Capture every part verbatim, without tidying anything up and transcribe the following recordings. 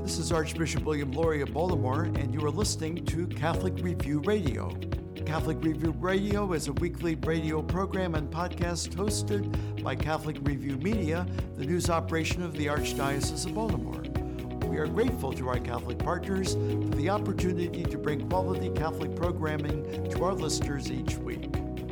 This is Archbishop William Lori of Baltimore, and you are listening to Catholic Review Radio. Catholic Review Radio is a weekly radio program and podcast hosted by Catholic Review Media, the news operation of the Archdiocese of Baltimore. We are grateful to our Catholic partners for the opportunity to bring quality Catholic programming to our listeners each week.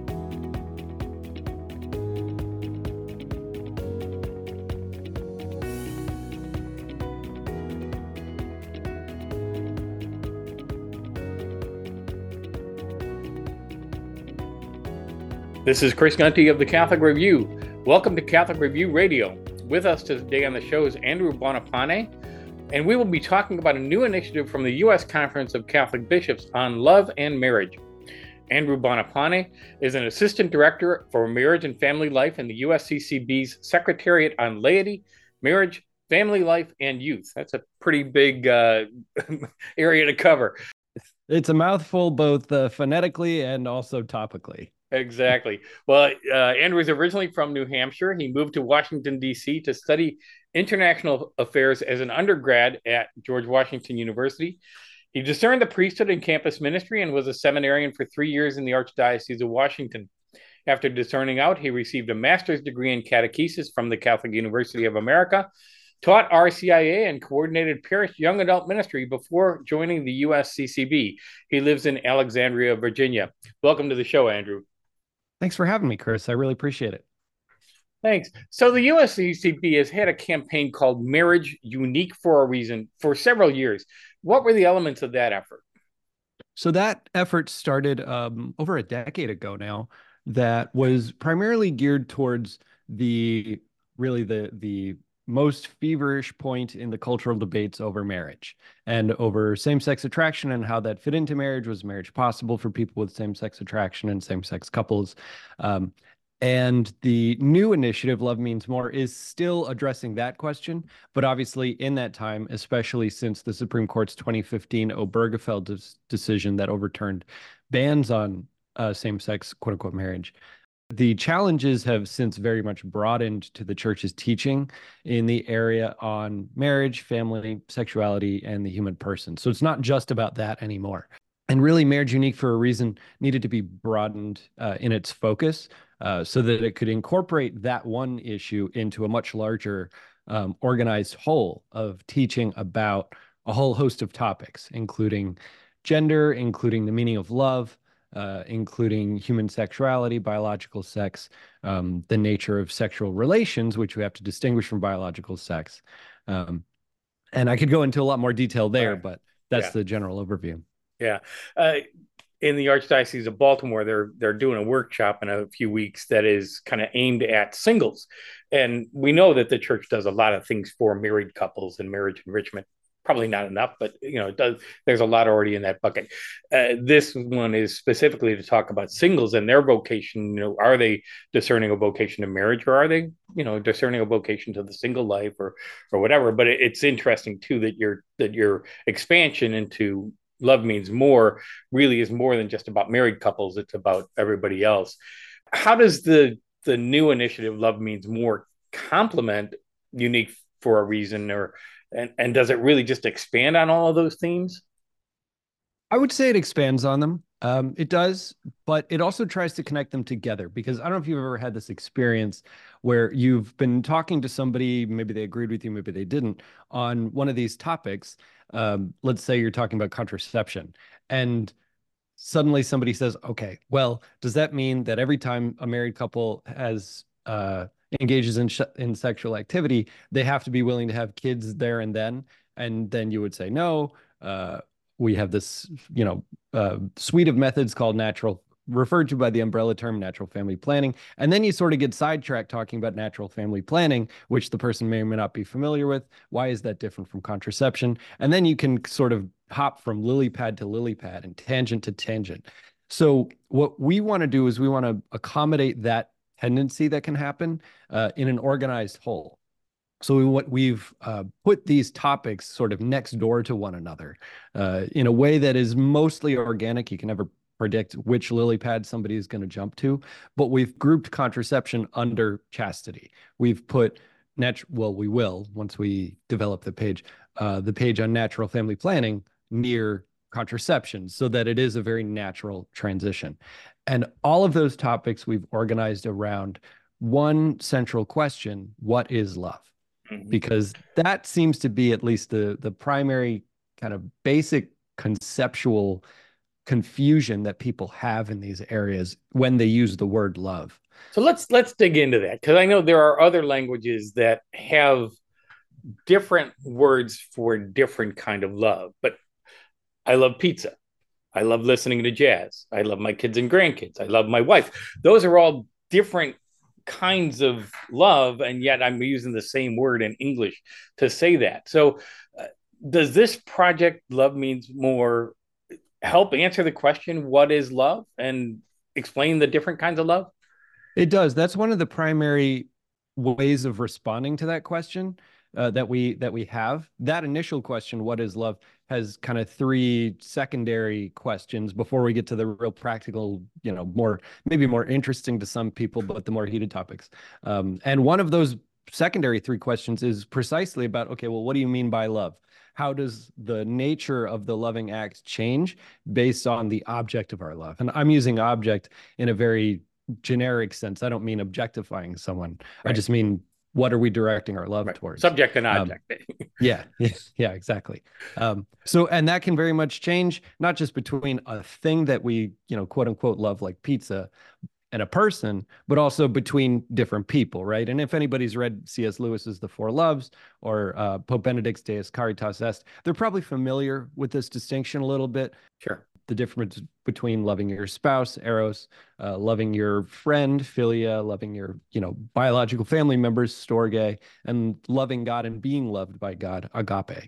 This is Chris Gunty of the Catholic Review. Welcome to Catholic Review Radio. With us today on the show is Andrew Buonapane, and we will be talking about a new initiative from the U S Conference of Catholic Bishops on love and marriage. Andrew Buonapane is an assistant director for marriage and family life in the U S C C B's Secretariat on Laity, Marriage, Family Life, and Youth. That's a pretty big uh, area to cover. It's a mouthful, both uh, phonetically and also topically. Exactly. Well, uh, Andrew is originally from New Hampshire. He moved to Washington, D C to study international affairs as an undergrad at George Washington University. He discerned the priesthood and campus ministry and was a seminarian for three years in the Archdiocese of Washington. After discerning out, he received a master's degree in catechesis from the Catholic University of America, taught R C I A, and coordinated parish young adult ministry before joining the U S C C B. He lives in Alexandria, Virginia. Welcome to the show, Andrew. Thanks for having me, Chris. I really appreciate it. Thanks. So the U S C C B has had a campaign called Marriage Unique for a Reason for several years. What were the elements of that effort? So that effort started um, over a decade ago now, that was primarily geared towards the really the the most feverish point in the cultural debates over marriage and over same-sex attraction and how that fit into marriage. Was marriage possible for people with same-sex attraction and same-sex couples? Um, and the new initiative, Love Means More, is still addressing that question. But obviously in that time, especially since the Supreme Court's twenty fifteen Obergefell des- decision that overturned bans on uh, same-sex quote-unquote marriage, the challenges have since very much broadened to the church's teaching in the area on marriage, family, sexuality, and the human person. So it's not just about that anymore. And really, Marriage Unique for a Reason needed to be broadened uh, in its focus uh, so that it could incorporate that one issue into a much larger um, organized whole of teaching about a whole host of topics, including gender, including the meaning of love, Uh, including human sexuality, biological sex, um, the nature of sexual relations, which we have to distinguish from biological sex. Um, and I could go into a lot more detail there, Right. but that's Yeah. the general overview. Yeah. Uh, in the Archdiocese of Baltimore, they're they're doing a workshop in a few weeks that is kind of aimed at singles. And we know that the church does a lot of things for married couples and marriage enrichment. Probably not enough, but you know, it does. There's a lot already in that bucket. Uh, this one is specifically to talk about singles and their vocation. You know, are they discerning a vocation to marriage, or are they, you know, discerning a vocation to the single life, or or whatever? But it, it's interesting too that your that your expansion into Love Means More really is more than just about married couples. It's about everybody else. How does the the new initiative Love Means More complement Unique for a Reason, or And, and does it really just expand on all of those themes? I would say it expands on them. Um, it does, but it also tries to connect them together, because I don't know if you've ever had this experience where you've been talking to somebody, maybe they agreed with you, maybe they didn't, on one of these topics. Um, let's say you're talking about contraception, and suddenly somebody says, okay, well, does that mean that every time a married couple has uh, engages in sh- in sexual activity, they have to be willing to have kids there and then? And then you would say, no, uh, we have this, you know, uh, suite of methods called natural, referred to by the umbrella term natural family planning. And then you sort of get sidetracked talking about natural family planning, which the person may or may not be familiar with. Why is that different from contraception? And then you can sort of hop from lily pad to lily pad and tangent to tangent. So what we want to do is we want to accommodate that tendency that can happen uh, in an organized whole. So we, what we've uh, put these topics sort of next door to one another uh, in a way that is mostly organic. You can never predict which lily pad somebody is going to jump to, but we've grouped contraception under chastity. We've put nat- well, we will once we develop the page, uh, the page on natural family planning near contraception, so that it is a very natural transition. And all of those topics we've organized around one central question: what is love? Mhm. Because that seems to be at least the the primary kind of basic conceptual confusion that people have in these areas when they use the word love. So let's let's dig into that, because I know there are other languages that have different words for different kind of love. But I love pizza. I love listening to jazz. I love my kids and grandkids. I love my wife. Those are all different kinds of love, and yet I'm using the same word in English to say that. So, uh, does this project, Love Means More, help answer the question, what is love, and explain the different kinds of love? It does. That's one of the primary ways of responding to that question uh, that we that we have. That initial question, what is love, has kind of three secondary questions before we get to the real practical, you know, more maybe more interesting to some people, but the more heated topics. Um, and one of those secondary three questions is precisely about, okay, well, what do you mean by love? How does the nature of the loving act change based on the object of our love? And I'm using object in a very generic sense. I don't mean objectifying someone. Right. I just mean, what are we directing our love right. towards? Subject and object. Um, yeah, yeah, yeah, exactly. Um, so, and that can very much change, not just between a thing that we, you know, quote unquote love, like pizza, and a person, but also between different people, right? And if anybody's read C S Lewis's The Four Loves or uh, Pope Benedict's Deus Caritas Est, they're probably familiar with this distinction a little bit. Sure. The difference between loving your spouse, eros, uh, loving your friend, philia, loving your, you know, biological family members, storge, and loving God and being loved by God, agape.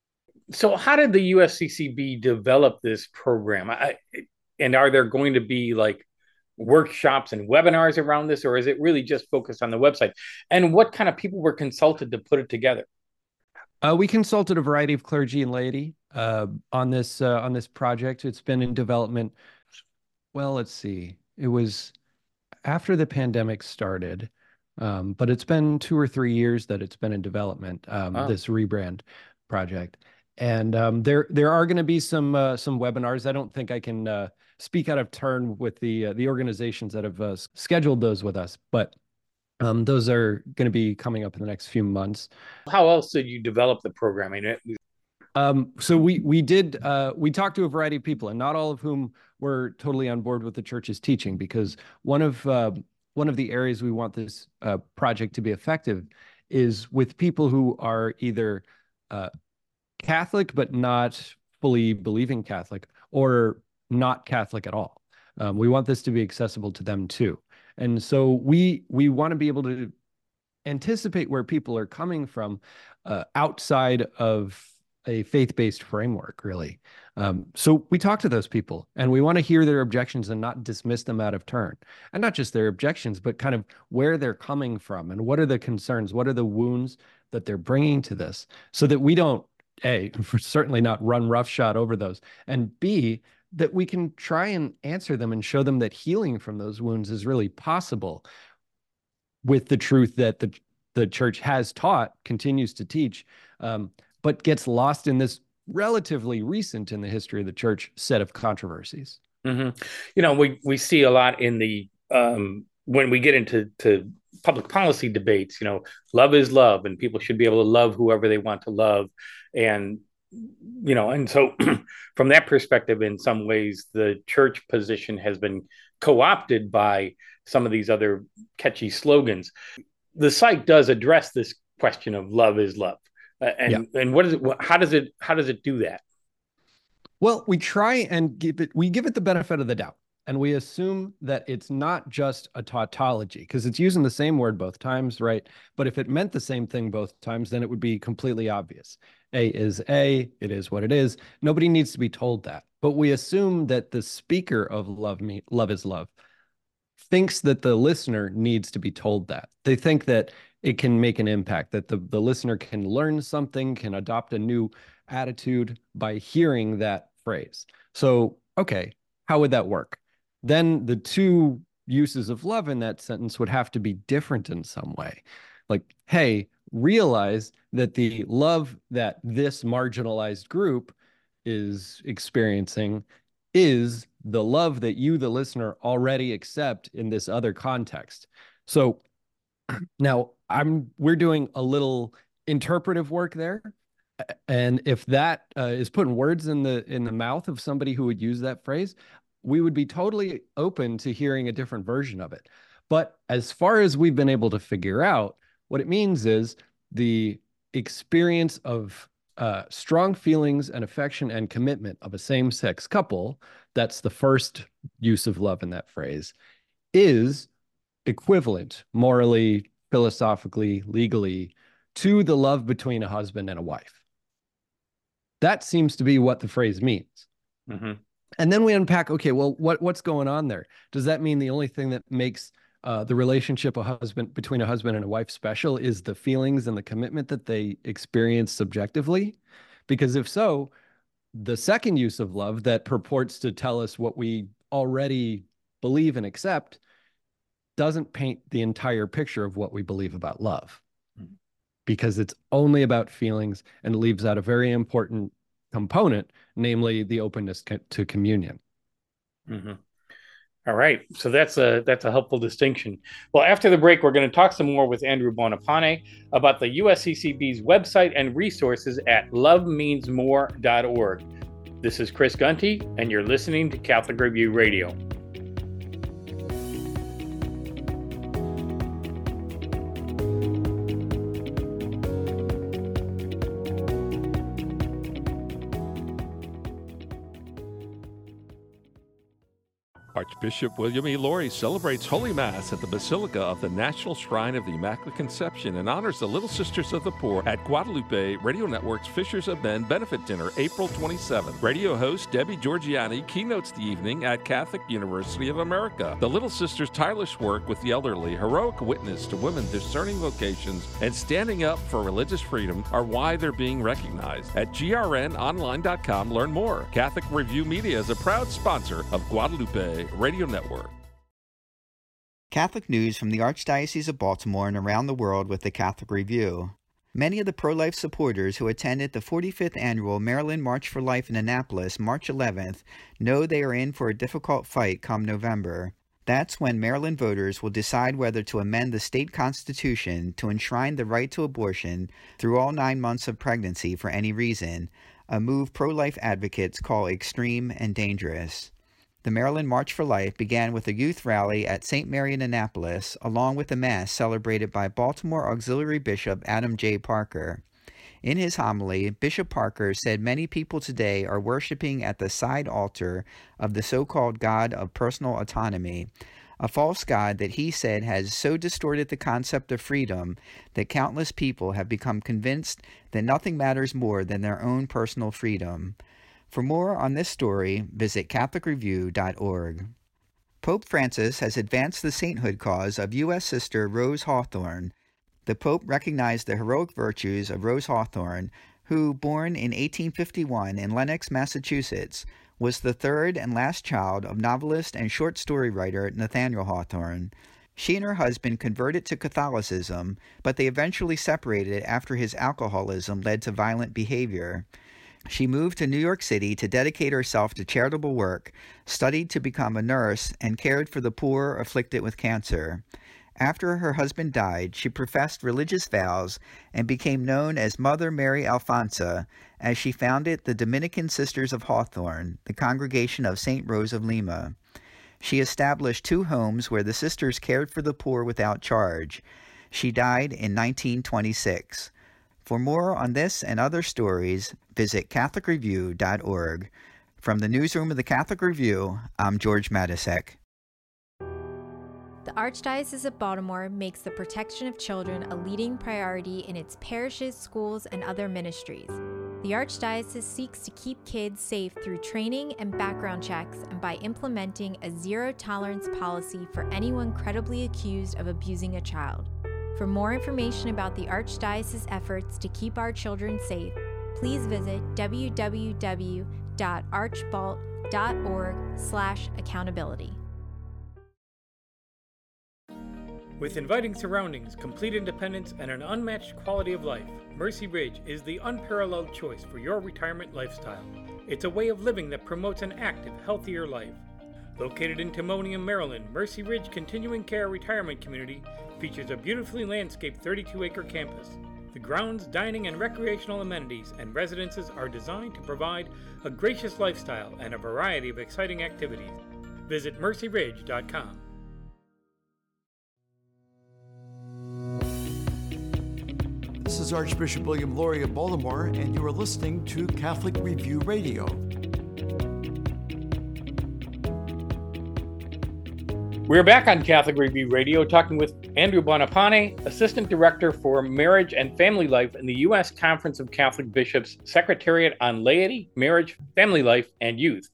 So how did the U S C C B develop this program? I, and are there going to be like workshops and webinars around this, or is it really just focused on the website? And what kind of people were consulted to put it together? Uh, we consulted a variety of clergy and laity uh, on this uh, on this project. It's been in development. Well, let's see. It was after the pandemic started, um, but it's been two or three years that it's been in development. Um, oh. This rebrand project, and um, there there are going to be some uh, some webinars. I don't think I can uh, speak out of turn with the uh, the organizations that have uh, scheduled those with us, but. Um, those are going to be coming up in the next few months. How else did you develop the program? I mean, it... um, so we we did uh, we talked to a variety of people, and not all of whom were totally on board with the church's teaching, because one of uh, one of the areas we want this uh, project to be effective is with people who are either uh, Catholic but not fully believing Catholic, or not Catholic at all. Um, we want this to be accessible to them too. And so we we want to be able to anticipate where people are coming from uh, outside of a faith-based framework, really. Um, so we talk to those people, and we want to hear their objections and not dismiss them out of turn. And not just their objections, but kind of where they're coming from and what are the concerns, what are the wounds that they're bringing to this, so that we don't, A, certainly not run roughshod over those, and B, that we can try and answer them and show them that healing from those wounds is really possible with the truth that the, the church has taught, continues to teach, um, but gets lost in this relatively recent in the history of the church set of controversies. Mm-hmm. You know, we, we see a lot in the, um, when we get into to public policy debates, you know, love is love, and people should be able to love whoever they want to love. And you know, and so from that perspective, in some ways, the church position has been co-opted by some of these other catchy slogans. The site does address this question of love is love, uh, and yeah. and what is it? How does it? How does it do that? Well, we try and give it. We give it the benefit of the doubt, and we assume that it's not just a tautology, because it's using the same word both times, right? But if it meant the same thing both times, then it would be completely obvious. A is A, it is what it is. Nobody needs to be told that. But we assume that the speaker of love me, love is love thinks that the listener needs to be told that. They think that it can make an impact, that the, the listener can learn something, can adopt a new attitude by hearing that phrase. So, okay, how would that work? Then the two uses of love in that sentence would have to be different in some way. Like, hey, realize that the love that this marginalized group is experiencing is the love that you, the listener, already accept in this other context. So now I'm we're doing a little interpretive work there. And if that uh, is putting words in the in the mouth of somebody who would use that phrase, we would be totally open to hearing a different version of it. But as far as we've been able to figure out, what it means is the experience of uh, strong feelings and affection and commitment of a same-sex couple, that's the first use of love in that phrase, is equivalent morally, philosophically, legally to the love between a husband and a wife. That seems to be what the phrase means. Mm-hmm. And then we unpack, okay, well, what, what's going on there? Does that mean the only thing that makes uh, the relationship a husband between a husband and a wife special is the feelings and the commitment that they experience subjectively? Because if so, the second use of love that purports to tell us what we already believe and accept doesn't paint the entire picture of what we believe about love, mm-hmm. because it's only about feelings and leaves out a very important component, namely the openness co- to communion. Mm-hmm. All right. So that's a that's a helpful distinction. Well, after the break, we're going to talk some more with Andrew Buonapane about the U S C C B's website and resources at love means more dot org. This is Chris Gunty, and you're listening to Catholic Review Radio. Archbishop William E. Laurie celebrates Holy Mass at the Basilica of the National Shrine of the Immaculate Conception and honors the Little Sisters of the Poor at Guadalupe Radio Network's Fishers of Men Benefit Dinner, April twenty-seventh. Radio host Debbie Georgiani keynotes the evening at Catholic University of America. The Little Sisters' tireless work with the elderly, heroic witness to women discerning vocations, and standing up for religious freedom are why they're being recognized. At G R N online dot com, learn more. Catholic Review Media is a proud sponsor of Guadalupe Radio Network. Catholic news from the Archdiocese of Baltimore and around the world with the Catholic Review. Many of the pro-life supporters who attended the forty-fifth Annual Maryland March for Life in Annapolis, March eleventh, know they are in for a difficult fight come November. That's when Maryland voters will decide whether to amend the state constitution to enshrine the right to abortion through all nine months of pregnancy for any reason, a move pro-life advocates call extreme and dangerous. The Maryland March for Life began with a youth rally at Saint Mary in Annapolis, along with a mass celebrated by Baltimore Auxiliary Bishop Adam J. Parker. In his homily, Bishop Parker said many people today are worshiping at the side altar of the so-called God of personal autonomy, a false god that he said has so distorted the concept of freedom that countless people have become convinced that nothing matters more than their own personal freedom. For more on this story, visit Catholic Review dot org. Pope Francis has advanced the sainthood cause of U S Sister Rose Hawthorne. The Pope recognized the heroic virtues of Rose Hawthorne, who, born in eighteen fifty-one in Lenox, Massachusetts, was the third and last child of novelist and short story writer Nathaniel Hawthorne. She and her husband converted to Catholicism, but they eventually separated after his alcoholism led to violent behavior. She moved to New York City to dedicate herself to charitable work, studied to become a nurse, and cared for the poor afflicted with cancer. After her husband died, she professed religious vows and became known as Mother Mary Alfonsa, as she founded the Dominican Sisters of Hawthorne, the Congregation of Saint Rose of Lima. She established two homes where the sisters cared for the poor without charge. She died in nineteen twenty-six. For more on this and other stories, visit Catholic Review dot org. From the newsroom of the Catholic Review, I'm George Matysek. The Archdiocese of Baltimore makes the protection of children a leading priority in its parishes, schools, and other ministries. The Archdiocese seeks to keep kids safe through training and background checks and by implementing a zero-tolerance policy for anyone credibly accused of abusing a child. For more information about the Archdiocese's efforts to keep our children safe, please visit w w w dot archbalt dot org slash accountability. With inviting surroundings, complete independence, and an unmatched quality of life, Mercy Ridge is the unparalleled choice for your retirement lifestyle. It's a way of living that promotes an active, healthier life. Located in Timonium, Maryland, Mercy Ridge Continuing Care Retirement Community features a beautifully landscaped thirty-two acre campus. The grounds, dining, and recreational amenities and residences are designed to provide a gracious lifestyle and a variety of exciting activities. Visit mercy ridge dot com. This is Archbishop William Lori of Baltimore, and you are listening to Catholic Review Radio. We're back on Catholic Review Radio talking with Andrew Bonapane, Assistant Director for Marriage and Family Life in the U S Conference of Catholic Bishops, Secretariat on Laity, Marriage, Family Life, and Youth.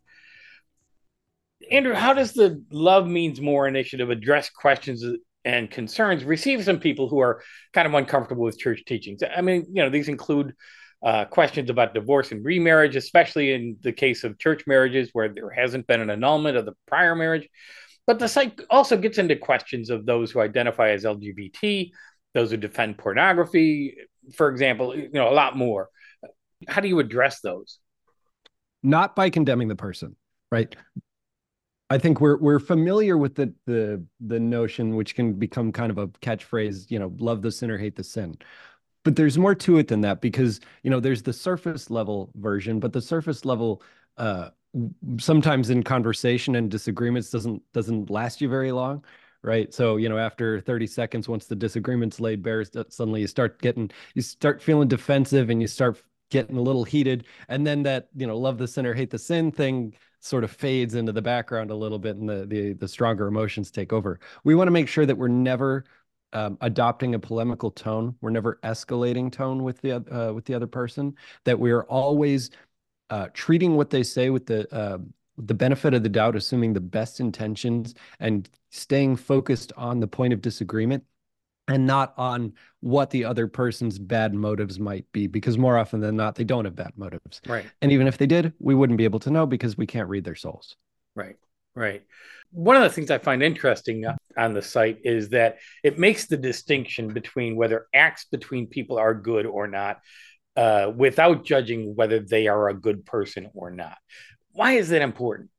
Andrew, how does the Love Means More initiative address questions and concerns received from people who are kind of uncomfortable with church teachings? I mean, you know, these include uh, questions about divorce and remarriage, especially in the case of church marriages where there hasn't been an annulment of the prior marriage. But the site also gets into questions of those who identify as L G B T, those who defend pornography, for example, you know, a lot more. How do you address those? Not by condemning the person, right? I think we're we're familiar with the the the notion, which can become kind of a catchphrase, you know, love the sinner, hate the sin. But there's more to it than that, because, you know, there's the surface level version, but the surface level uh sometimes in conversation and disagreements doesn't doesn't last you very long, right? So, you know, after thirty seconds, once the disagreement's laid bare, suddenly you start getting, you start feeling defensive and you start getting a little heated. And then that, you know, love the sinner, hate the sin thing sort of fades into the background a little bit, and the the, the stronger emotions take over. We want to make sure that we're never um, adopting a polemical tone. We're never escalating tone with the, uh, with the other person, that we are always Uh, treating what they say with the uh, the benefit of the doubt, assuming the best intentions, and staying focused on the point of disagreement and not on what the other person's bad motives might be, because more often than not, they don't have bad motives. Right. And even if they did, we wouldn't be able to know because we can't read their souls. Right, right. One of the things I find interesting on the site is that it makes the distinction between whether acts between people are good or not, Uh, without judging whether they are a good person or not. Why is that important?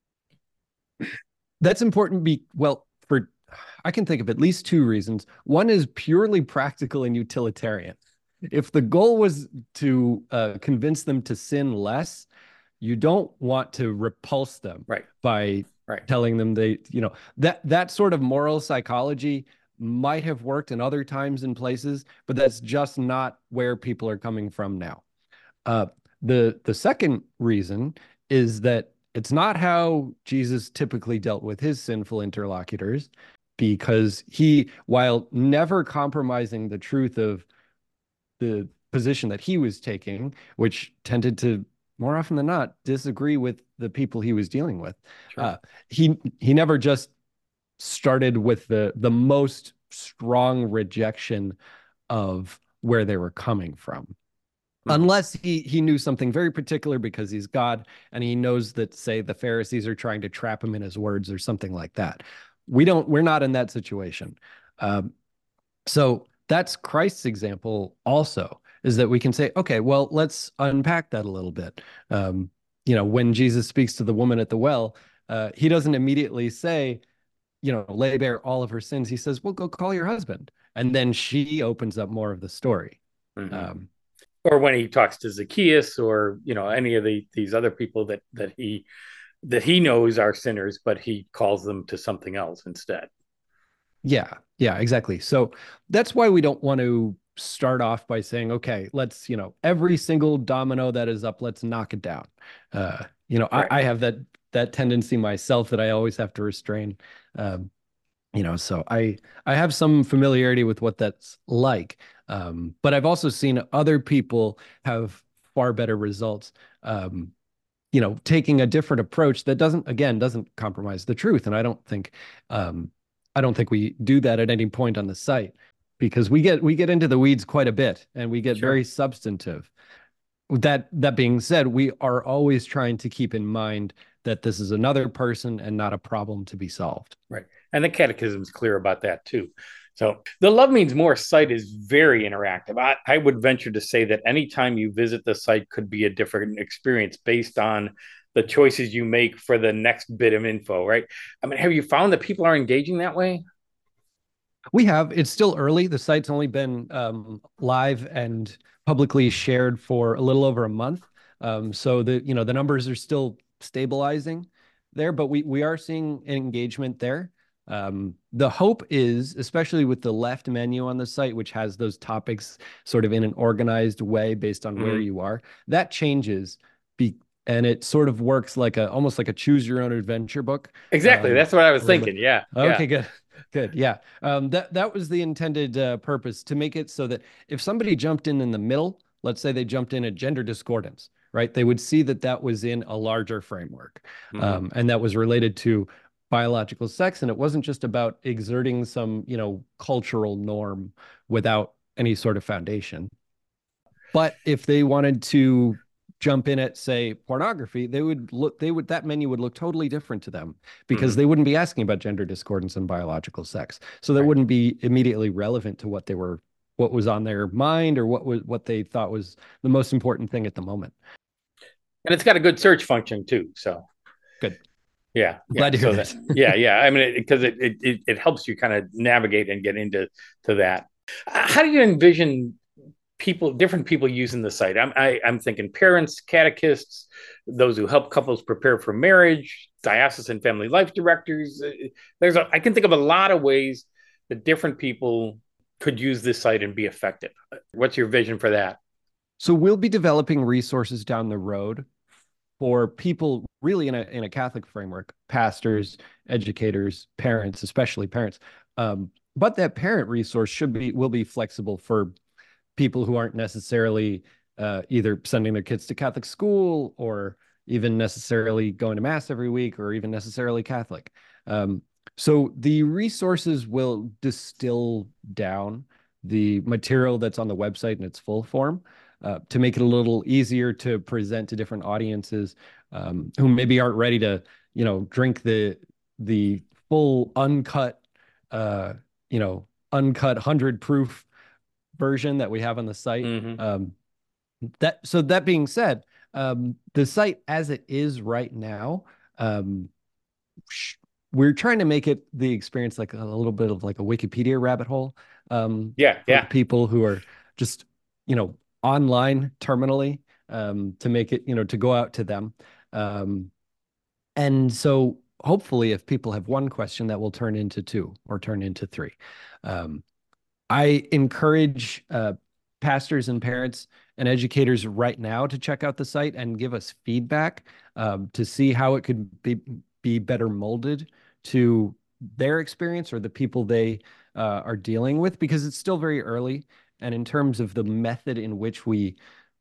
That's important. Be well, for I can think of at least two reasons. One is purely practical and utilitarian. If the goal was to uh, convince them to sin less, you don't want to repulse them right. by right. telling them they, you know, that that sort of moral psychology might have worked in other times and places, but that's just not where people are coming from now. Uh, the the second reason is that it's not how Jesus typically dealt with his sinful interlocutors, because he, while never compromising the truth of the position that he was taking, which tended to more often than not disagree with the people he was dealing with, sure. uh, he he never just started with the the most strong rejection of where they were coming from. Mm-hmm. Unless he he knew something very particular, because he's God and he knows that, say, the Pharisees are trying to trap him in his words or something like that. We don't, we're not in that situation. Um, so that's Christ's example also, is that we can say, okay, well, let's unpack that a little bit. Um, you know, when Jesus speaks to the woman at the well, uh, he doesn't immediately say, you know, lay bare all of her sins. He says, well, go call your husband. And then she opens up more of the story. Mm-hmm. Um, or when he talks to Zacchaeus, or, you know, any of the, these other people that, that he, that he knows are sinners, but he calls them to something else instead. Yeah, yeah, exactly. So that's why we don't want to start off by saying, okay, let's, you know, every single domino that is up, let's knock it down. Uh, you know, right. I, I have that, that tendency myself that I always have to restrain. Um, you know, so I, I have some familiarity with what that's like. Um, but I've also seen other people have far better results, um, you know, taking a different approach that doesn't, again, doesn't compromise the truth. And I don't think, um, I don't think we do that at any point on the site, because we get, we get into the weeds quite a bit and we get sure. very substantive. That, that being said, we are always trying to keep in mind that this is another person and not a problem to be solved. Right. And the catechism is clear about that too. So the Love Means More site is very interactive. I, I would venture to say that anytime you visit the site could be a different experience based on the choices you make for the next bit of info, right? I mean, have you found that people are engaging that way? We have. It's still early. The site's only been um, live and publicly shared for a little over a month. Um, so the you know the numbers are still stabilizing there, but we we are seeing engagement there. Um, the hope is, especially with the left menu on the site, which has those topics sort of in an organized way based on mm-hmm. where you are, that changes. Be and it sort of works like a almost like a choose your own adventure book. Exactly. Um, That's what I was thinking. Yeah. Okay, yeah. good. Good. Yeah. Um, that, that was the intended uh, purpose, to make it so that if somebody jumped in in the middle, let's say they jumped in a gender discordance, right? They would see that that was in a larger framework. Mm-hmm. um, and that was related to biological sex. And it wasn't just about exerting some, you know, cultural norm without any sort of foundation. But if they wanted to jump in at, say, pornography, they would look, they would, that menu would look totally different to them, because mm-hmm. they wouldn't be asking about gender discordance and biological sex. So that right. wouldn't be immediately relevant to what they were, what was on their mind, or what was, what they thought was the most important thing at the moment. And it's got a good search function too. So good. Yeah. I'm glad yeah, to hear so this. that, yeah. Yeah. I mean, because it, it, it, it helps you kind of navigate and get into to that. How do you envision people, different people using the site? I'm, I, I'm thinking parents, catechists, those who help couples prepare for marriage, diocesan family life directors. There's a, I can think of a lot of ways that different people could use this site and be effective. What's your vision for that? So we'll be developing resources down the road for people really in a, in a Catholic framework, pastors, educators, parents, especially parents. Um, but that parent resource should be, will be flexible for people who aren't necessarily uh, either sending their kids to Catholic school, or even necessarily going to mass every week, or even necessarily Catholic. Um, so the resources will distill down the material that's on the website in its full form, uh, to make it a little easier to present to different audiences um, who maybe aren't ready to, you know, drink the the full uncut, uh, you know, uncut hundred proof version that we have on the site. Mm-hmm. Um, that so that being said, um, the site as it is right now, um, sh- we're trying to make it the experience like a little bit of like a Wikipedia rabbit hole. Um, yeah, for yeah. people who are just, you know, online terminally, um, to make it, you know, to go out to them. Um, and so hopefully if people have one question, that will turn into two or turn into three. Um, I encourage uh, pastors and parents and educators right now to check out the site and give us feedback um, to see how it could be, be better molded to their experience or the people they uh, are dealing with, because it's still very early. And in terms of the method in which we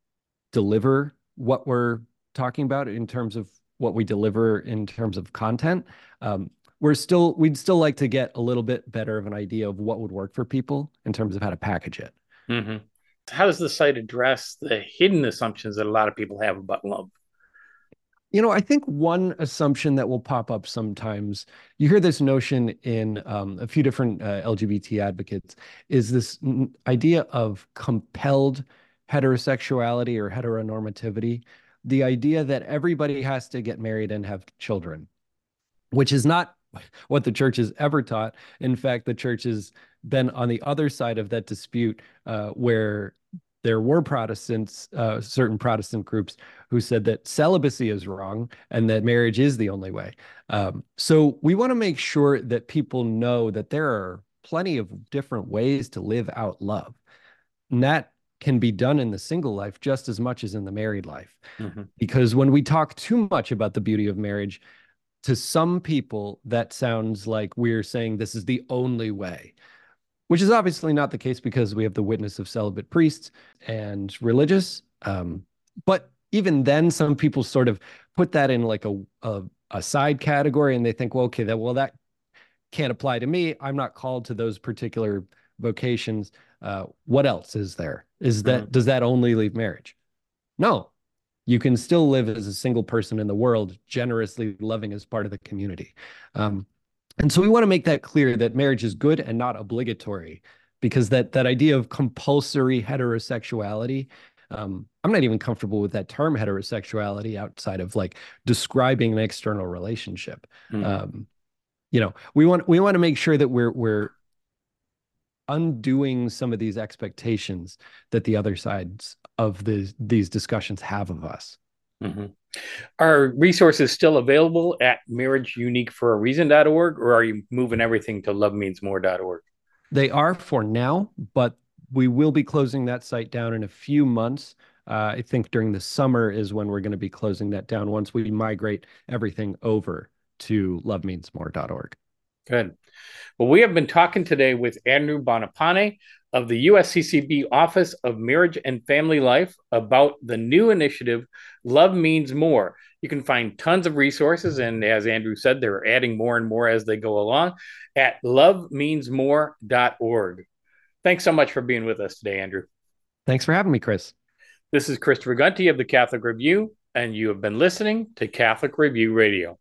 deliver what we're talking about, in terms of what we deliver in terms of content, um, we're still, we'd still like to get a little bit better of an idea of what would work for people in terms of how to package it. Mm-hmm. How does the site address the hidden assumptions that a lot of people have about love? You know, I think one assumption that will pop up sometimes, you hear this notion in um, a few different uh, L G B T advocates, is this n- idea of compelled heterosexuality or heteronormativity, the idea that everybody has to get married and have children, which is not what the church has ever taught. In fact, the church has been on the other side of that dispute, uh, where there were Protestants, uh, certain Protestant groups who said that celibacy is wrong and that marriage is the only way. Um, so we want to make sure that people know that there are plenty of different ways to live out love. And that can be done in the single life just as much as in the married life. Mm-hmm. Because when we talk too much about the beauty of marriage, to some people, that sounds like we're saying this is the only way, which is obviously not the case, because we have the witness of celibate priests and religious. Um, but even then, some people sort of put that in like a, a, a side category, and they think, well, okay, that, well, that can't apply to me. I'm not called to those particular vocations. Uh, what else is there? Is that, mm-hmm. does that only leave marriage? No. You can still live as a single person in the world, generously loving as part of the community. Um, And so we want to make that clear that marriage is good and not obligatory, because that that idea of compulsory heterosexuality, um, I'm not even comfortable with that term heterosexuality outside of like describing an external relationship. Mm-hmm. Um, you know, we want we want to make sure that we're we're undoing some of these expectations that the other sides of the, these discussions have of us. Mm-hmm. Are resources still available at marriage unique for a reason dot org, or are you moving everything to love means more dot org? They are for now, but we will be closing that site down in a few months. Uh, I think during the summer is when we're going to be closing that down once we migrate everything over to love means more dot org. Good. Well, we have been talking today with Andrew Bonapane of the U S C C B Office of Marriage and Family Life about the new initiative, Love Means More. You can find tons of resources, and as Andrew said, they're adding more and more as they go along at love means more dot org. Thanks so much for being with us today, Andrew. Thanks for having me, Chris. This is Christopher Gunty of the Catholic Review, and you have been listening to Catholic Review Radio.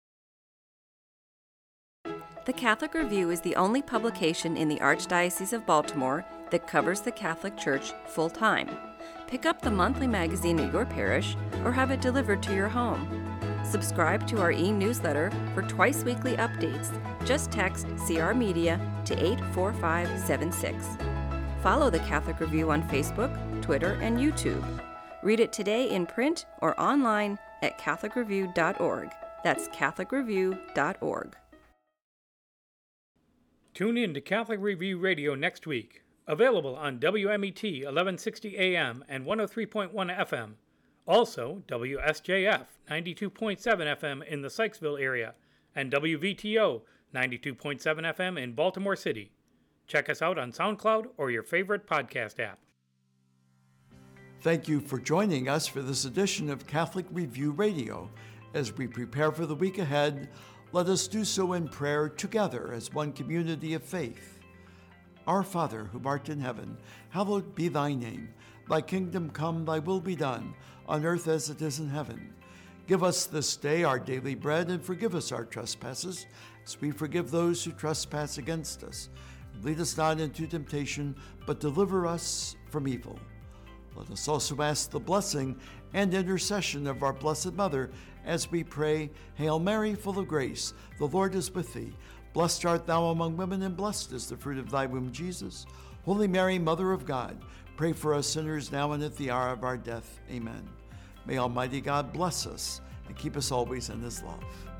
The Catholic Review is the only publication in the Archdiocese of Baltimore that covers the Catholic Church full-time. Pick up the monthly magazine at your parish or have it delivered to your home. Subscribe to our e-newsletter for twice-weekly updates. Just text C R Media to eight four five seven six. Follow the Catholic Review on Facebook, Twitter, and YouTube. Read it today in print or online at catholic review dot org. That's catholic review dot org. Tune in to Catholic Review Radio next week. Available on W M E T eleven sixty A M and one oh three point one F M. Also, W S J F ninety-two point seven F M in the Sykesville area and W V T O ninety-two point seven F M in Baltimore City. Check us out on SoundCloud or your favorite podcast app. Thank you for joining us for this edition of Catholic Review Radio. As we prepare for the week ahead, let us do so in prayer together as one community of faith. Our Father, who art in heaven, hallowed be thy name. Thy kingdom come, thy will be done, on earth as it is in heaven. Give us this day our daily bread, and forgive us our trespasses, as we forgive those who trespass against us. Lead us not into temptation, but deliver us from evil. Let us also ask the blessing and intercession of our Blessed Mother, as we pray, Hail Mary, full of grace, the Lord is with thee. Blessed art thou among women, and blessed is the fruit of thy womb, Jesus. Holy Mary, Mother of God, pray for us sinners now and at the hour of our death. Amen. May Almighty God bless us and keep us always in his love.